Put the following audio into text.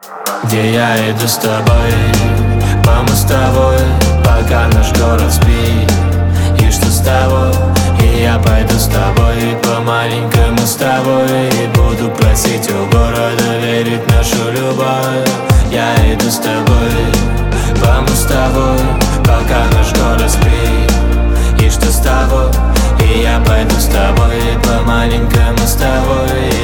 Где я иду с тобой по мостовой, пока наш город спит. И что с того? И я пойду с тобой по маленькой мостовой и буду просить у города верить в нашу любовь. Я иду с тобой по мостовой, пока наш город спит. И что с того? И я пойду с тобой по маленькой мостовой